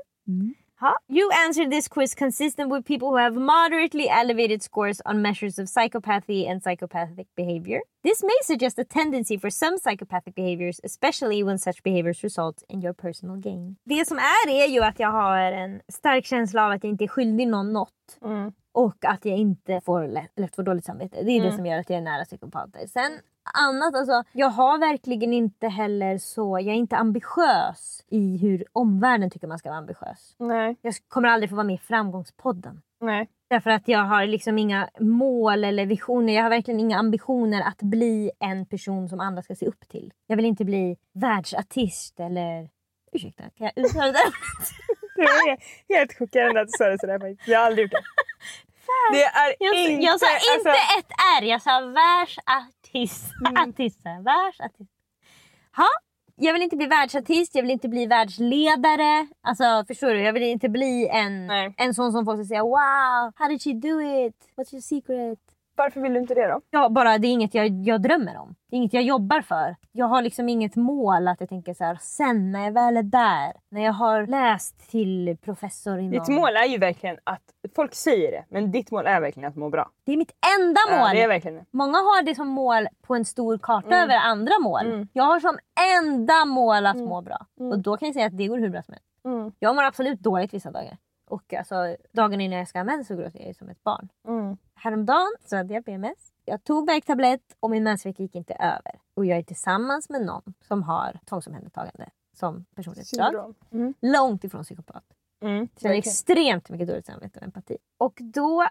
You answered this quiz consistent with people who have moderately elevated scores on measures of psychopathy and psychopathic behavior. This may suggest a tendency for some psychopathic behaviors, especially when such behaviors result in your personal gain. Det som är ju att jag har en stark känsla av att jag inte är skyldig något. Och att jag inte får lätt för dåligt samvete. Det är det som gör att jag är nära psykopater. Sen annat, alltså, jag har verkligen inte heller så, jag är inte ambitiös i hur omvärlden tycker man ska vara ambitiös. Nej. Jag kommer aldrig få vara med i Framgångspodden. Nej. Därför att jag har liksom inga mål eller visioner. Jag har verkligen inga ambitioner att bli en person som andra ska se upp till. Jag vill inte bli världsartist eller... Ursäkta, kan jag uttala det? Det var helt chockerande att du sa det sådär faktiskt. Jag har aldrig gjort det. Det är jag sa inte ett R, jag sa världsartist. Världsartist. Ha? Jag vill inte bli världsartist, jag vill inte bli världsledare. Alltså, förstår du? Jag vill inte bli en sån som folk ska säga wow, how did she do it? What's your secret? Varför vill du inte det då? Ja, bara det är inget jag drömmer om. Det är inget jag jobbar för. Jag har liksom inget mål att jag tänker så här, sen när jag väl är där. När jag har läst till professor inom... Ditt mål är ju verkligen att, folk säger det, men ditt mål är verkligen att må bra. Det är mitt enda mål. Ja, det är verkligen det. Många har det som mål på en stor karta över andra mål. Jag har som enda mål att må bra. Och då kan jag säga att det går hur bra som helst. Jag mår absolut dåligt vissa dagar. Och alltså, dagen innan jag ska ha mens så gråter jag som ett barn. Häromdagen så hade jag PMS. Jag tog värktablett och min mensvärk gick inte över. Och jag är tillsammans med någon som har tvångsomhändertagande som personlighetsdrag. Långt ifrån psykopat. Så det är extremt mycket dåligt samvete och empati. Och då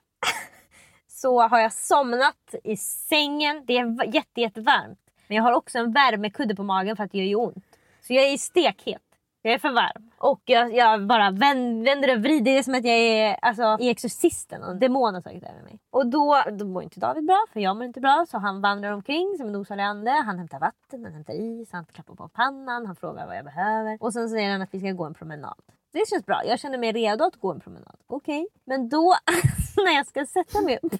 så har jag somnat i sängen. Det är jättevarmt. Men jag har också en värmekudde på magen för att det gör ju ont. Så jag är stekhet. Jag är för varm. Och jag bara vänder och vrider. Det är som att jag är alltså, i Exorcisten. Och demonen har tagit över mig. Och då mår inte David bra. För jag mår inte bra. Så han vandrar omkring som en osalig ande. Han hämtar vatten, han hämtar is. Han klappar på pannan. Han frågar vad jag behöver. Och sen säger han att vi ska gå en promenad. Det känns bra. Jag känner mig redo att gå en promenad. Okej. Men då när jag ska sätta mig upp.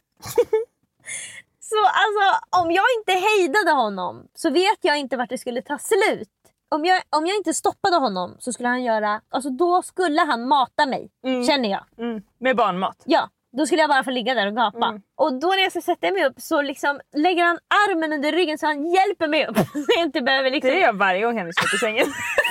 Så alltså om jag inte hejdade honom. Så vet jag inte vart det skulle ta slut. Om jag inte stoppade honom så skulle han göra... Alltså då skulle han mata mig, känner jag. Med barnmat? Ja, då skulle jag bara få ligga där och gapa. Och då när jag ska sätta mig upp så liksom lägger han armen under ryggen så han hjälper mig upp. Så jag inte behöver liksom... Det gör jag varje gång Henrik står på sängen.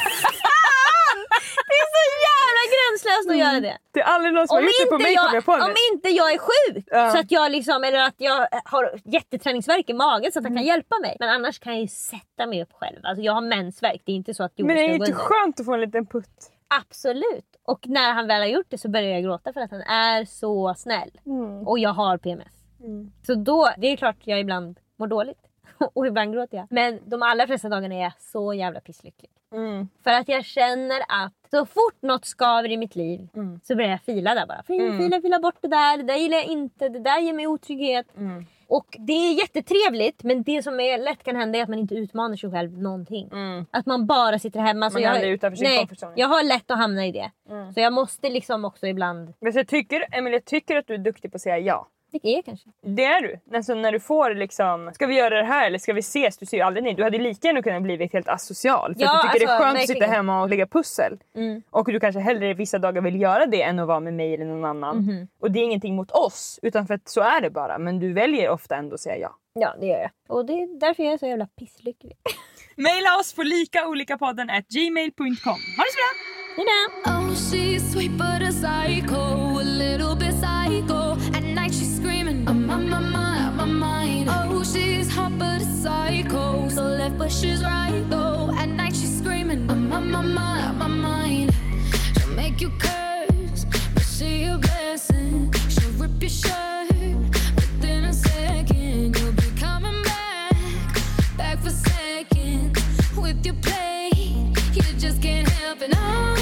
Det är så jävla gränslöst att göra det. Det är aldrig någon som har gjort det på mig, kommer jag på det. Om inte jag är sjuk så att jag liksom, eller att jag har jätteträningsvärk i magen så att han kan hjälpa mig. Men annars kan jag ju sätta mig upp själv. Alltså jag har mensvärk, det är inte så att men det är inte skönt att få en liten putt. Absolut. Och när han väl har gjort det så börjar jag gråta för att han är så snäll. Och jag har PMS. Så då, det är klart jag ibland mår dåligt. Och ibland gråter jag. Men de allra flesta dagarna är jag så jävla pisslycklig. För att jag känner att så fort något skaver i mitt liv så börjar jag fila där bara. Fila bort det där gillar jag inte, det där ger mig otrygghet. Och det är jättetrevligt, men det som är lätt kan hända är att man inte utmanar sig själv någonting. Att man bara sitter hemma. Man är utanför sin komfortzon. Jag har lätt att hamna i det. Så jag måste liksom också ibland... Men jag tycker att du är duktig på att säga ja. Det är kanske. Det är du. Alltså när du får liksom, ska vi göra det här eller ska vi ses? Du säger ju aldrig nej. Du hade lika gärna kunnat bli helt asocial. För att du tycker det är skönt att sitta hemma och lägga pussel. Och du kanske hellre vissa dagar vill göra det än att vara med mig eller någon annan. Och det är ingenting mot oss. Utan för att så är det bara. Men du väljer ofta ändå att säga ja. Ja, det gör jag. Och det är därför jag är så jävla pisslycklig. Maila oss på likaolikapodden@gmail.com. Ha det så bra! Hejdå! Oh, she's sweet but a psycho, a little bit psycho. At night she's screaming, I'm on my mind. Oh, she's hot but a psycho, so left but she's right though. At night she's screaming, I'm on my mind. She'll make you curse, but she a blessing. She'll rip your shirt. Within a second, you'll be coming back for seconds. With your play, you just can't help it. No,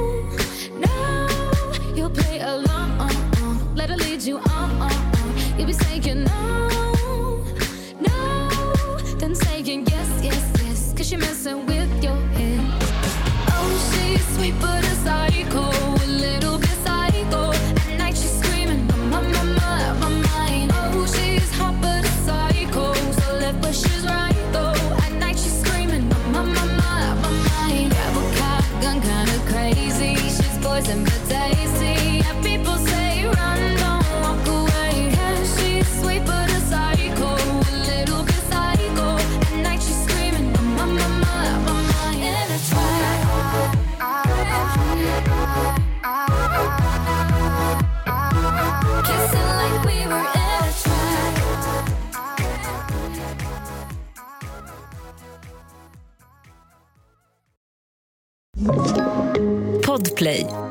you'll play along. Let her lead you on. You'll be saying no, then saying yes, 'cause you're messing with your head. Oh, she's sweet but a psycho, a little bit psycho. At night she's screaming, my mind. Oh, she's hot but a psycho, so left but she's right though. At night she's screaming, my mind. Grab a cop gun, kinda crazy. She's poison but tasty. Yeah, people say run, don't walk away. Yeah, she's sweet but a psycho, a little bit psycho. At night she's screaming, my mind. In a trap. Kissing like we were in a trap. Podplay.